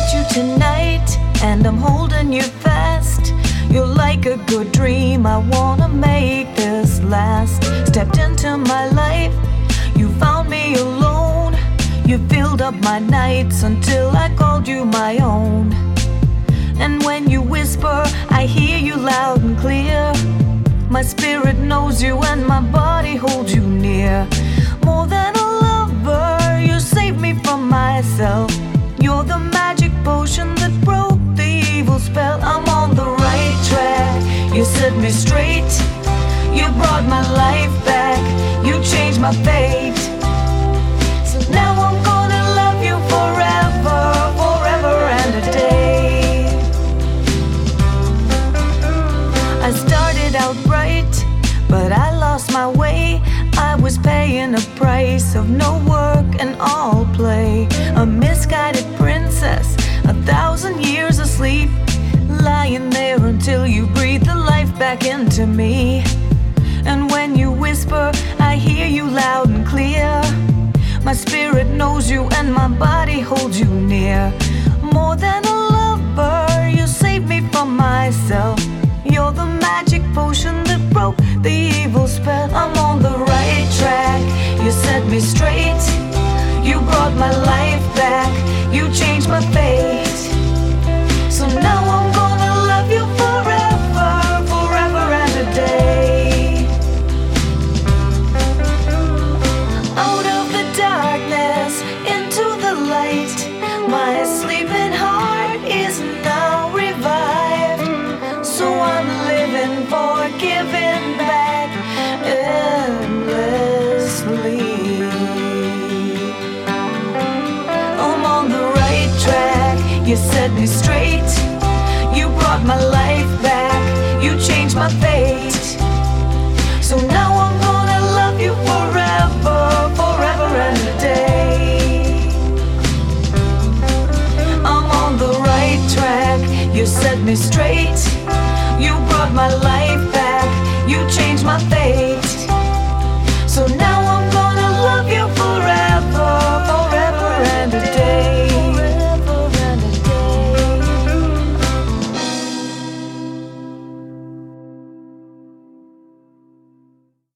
you tonight, and I'm holding you fast. You're like a good dream, I wanna make this last. Stepped into my life, you found me alone. You filled up my nights until I called you my own. And when you whisper, I hear you loud and clear. My spirit knows you and my body holds you near. More than a lover, you saved me from myself. You're the magic potion that broke the evil spell. I'm on the right track, you set me straight. You brought my life back, you changed my fate. So now I'm gonna love you forever, forever and a day. I started out bright, but I lost my way. I was paying a price of no work and all play. A misguided princess, 1,000 years asleep, lying there until you breathe the life back into me. And when you whisper, I hear you loud and clear. My spirit knows you and my body holds you near. More than a lover, you saved me from myself. You're the magic potion that broke the evil spell. I'm on the right track, you set me straight. You brought my life back, you changed my fate. So now I'm gonna love you forever, forever and a day. Out of the darkness, into the light, my sleeping heart is now revived. So I'm living for giving back endlessly. I'm on the right track, you set me straight. You brought my life back, you changed my fate.